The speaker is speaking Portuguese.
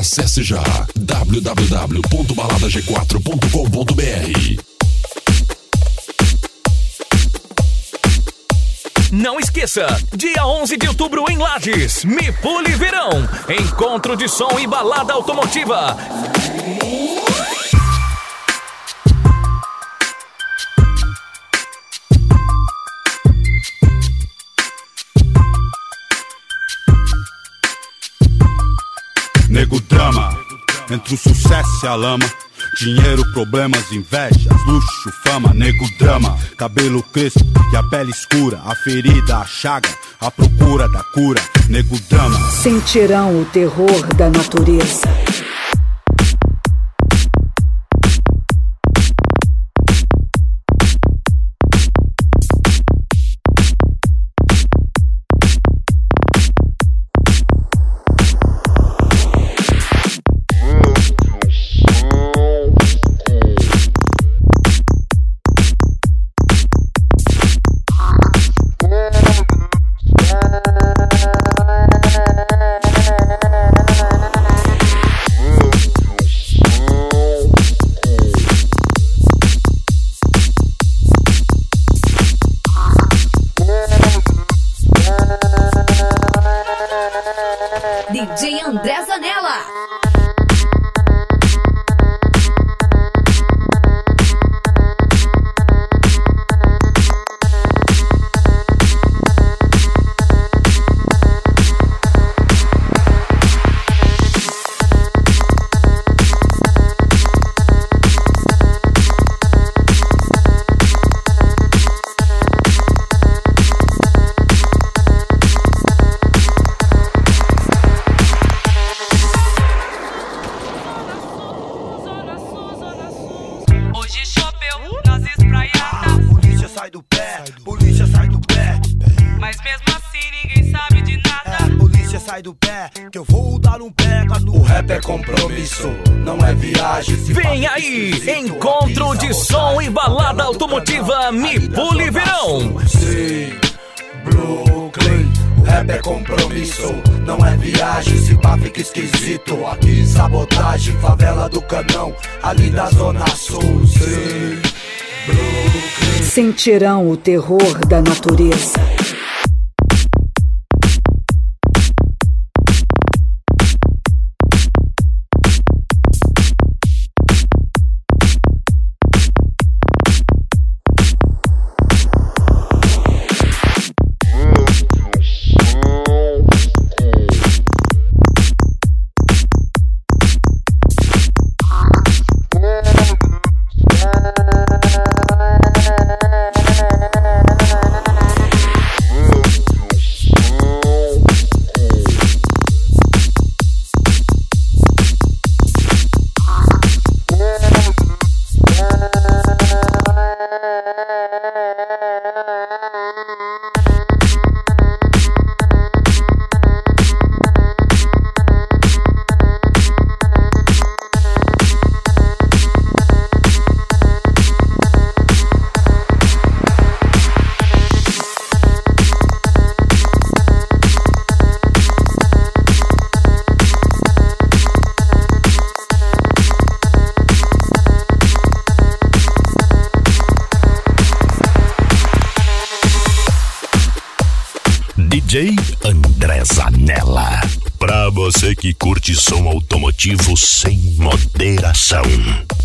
Acesse já www.baladag4.com.br. Não esqueça, dia 11 de outubro em Lages, Me Pule Verão, encontro de som e balada automotiva. Nego drama, entre o sucesso e a lama. Dinheiro, problemas, invejas, luxo, fama. Nego drama, cabelo crespo e a pele escura. A ferida, a chaga, a procura da cura. Nego drama. Sentirão o terror da natureza. DJ André Zanella. Hoje choveu nas espraiadas. Polícia sai do pé, polícia sai do pé. Mas mesmo assim ninguém sabe de nada. Polícia sai do pé, que eu vou dar um pega no. O rap é compromisso, não é viagem. Vem aí, encontro de som e balada automotiva Me Pule Verão. Sim, Brooklyn. O rap é compromisso, não é viagem. Se pá fica esquisito. Aqui sabotagem, favela do Canão, ali da Zona Sul. Sim, Brooklyn. Sentirão o terror da natureza. DJ André Zanella. Pra você que curte som automotivo sem moderação.